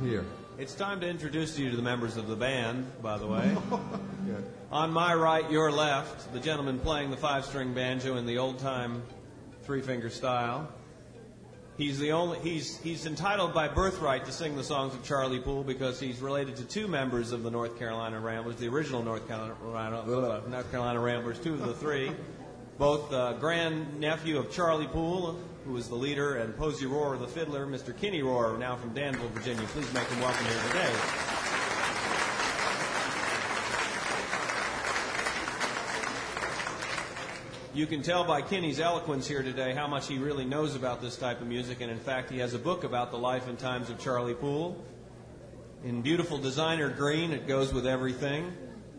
Here. It's time to introduce you to the members of the band, by the way. Good. On my right, your left, the gentleman playing the five-string banjo in the old-time three-finger style. He's entitled by birthright to sing the songs of Charlie Poole because he's related to two members of the North Carolina Ramblers, the original North Carolina Ramblers, two of the three. Both grandnephew of Charlie Poole, who was the leader, and Posey Rohr, the fiddler, Mr. Kenny Rohr, now from Danville, Virginia. Please make him welcome here today. You can tell by Kenny's eloquence here today how much he really knows about this type of music, and in fact he has a book about the life and times of Charlie Poole. In beautiful designer green, it goes with everything.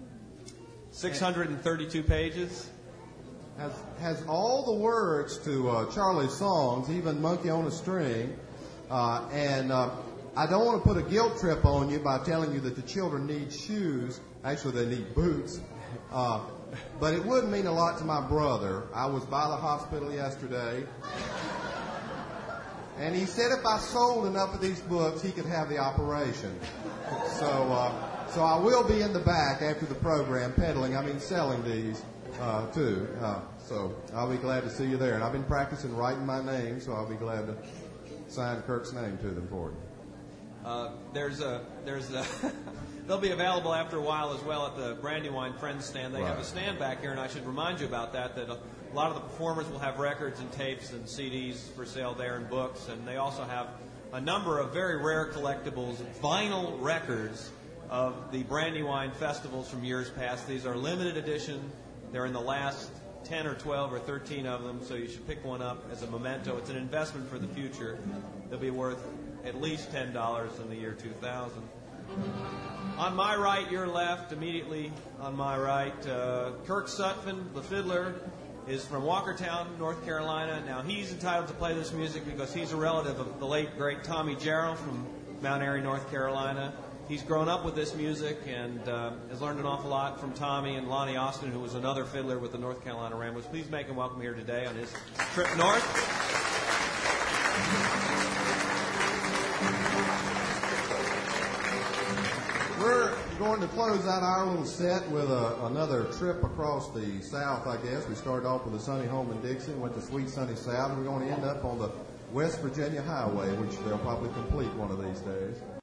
632 pages. Has all the words to Charlie's songs, even Monkey on a String. And I don't want to put a guilt trip on you by telling you that the children need shoes. Actually, they need boots. But it would mean a lot to my brother. I was by the hospital yesterday, and he said if I sold enough of these books, he could have the operation. So I will be in the back after the program selling these too. So I'll be glad to see you there. And I've been practicing writing my name, so I'll be glad to sign Kirk's name to them for you. They'll be available after a while as well at the Brandywine Friends stand. They have a stand back here, and I should remind you about that a lot of the performers will have records and tapes and CDs for sale there and books, and they also have a number of very rare collectibles, vinyl records of the Brandywine festivals from years past. These are limited edition. They're in the last 10 or 12 or 13 of them, so you should pick one up as a memento. It's an investment for the future. They'll be worth at least $10 in the year 2000. On my right, your left, immediately on my right, Kirk Sutphin, the fiddler, is from Walkertown, North Carolina. Now, he's entitled to play this music because he's a relative of the late, great Tommy Jarrell from Mount Airy, North Carolina. He's grown up with this music and has learned an awful lot from Tommy and Lonnie Austin, who was another fiddler with the North Carolina Ramblers. Please make him welcome here today on his trip north. We're going to close out our little set with another trip across the South, I guess. We started off with a sunny home in Dixon, went to sweet sunny South, and we're going to end up on the West Virginia Highway, which they'll probably complete one of these days.